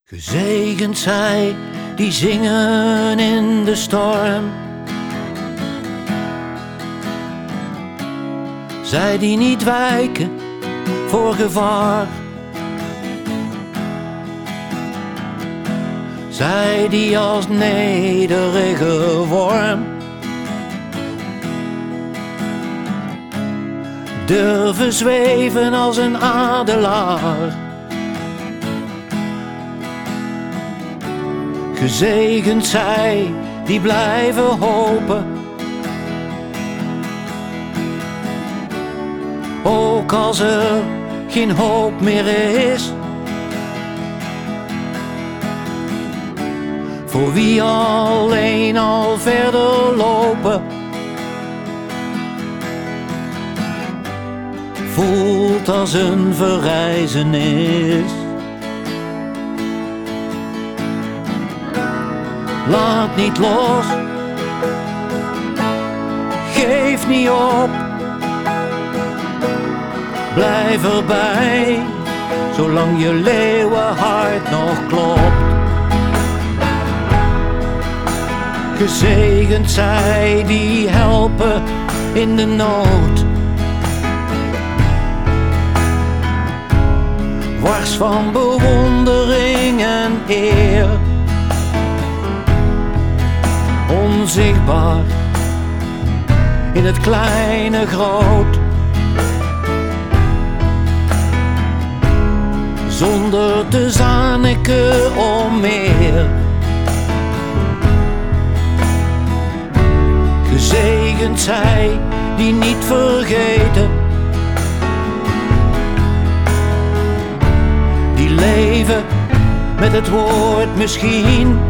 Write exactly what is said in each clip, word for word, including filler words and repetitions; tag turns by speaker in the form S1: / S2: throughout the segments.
S1: Gezegend zij die zingen in de storm, zij die niet wijken voor gevaar, zij die als nederige worm durven zweven als een adelaar. Gezegend zij die blijven hopen, ook als er geen hoop meer is. Voor wie alleen al verder lopen, voelt als een verrijzenis. Laat niet los, geef niet op, blijf erbij, zolang je leeuwenhart nog klopt. Gezegend zij die helpen in de nood, wars van bewondering en eer. Onzichtbaar, in het kleine groot, zonder te zaniken om meer. Gezegend zij die niet vergeten, die leven met het woord misschien,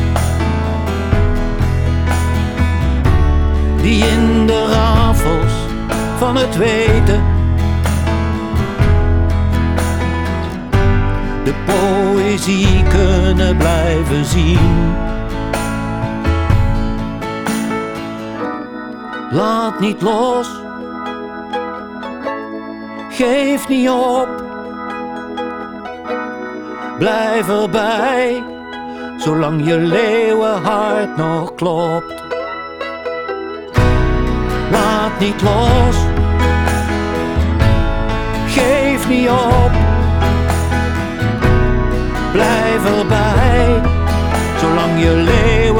S1: die in de rafels van het weten de poëzie kunnen blijven zien. Laat niet los, geef niet op, blijf erbij, zolang je leeuwenhart nog klopt. Laat niet los, geef niet op, blijf erbij, zolang je leeuwenhart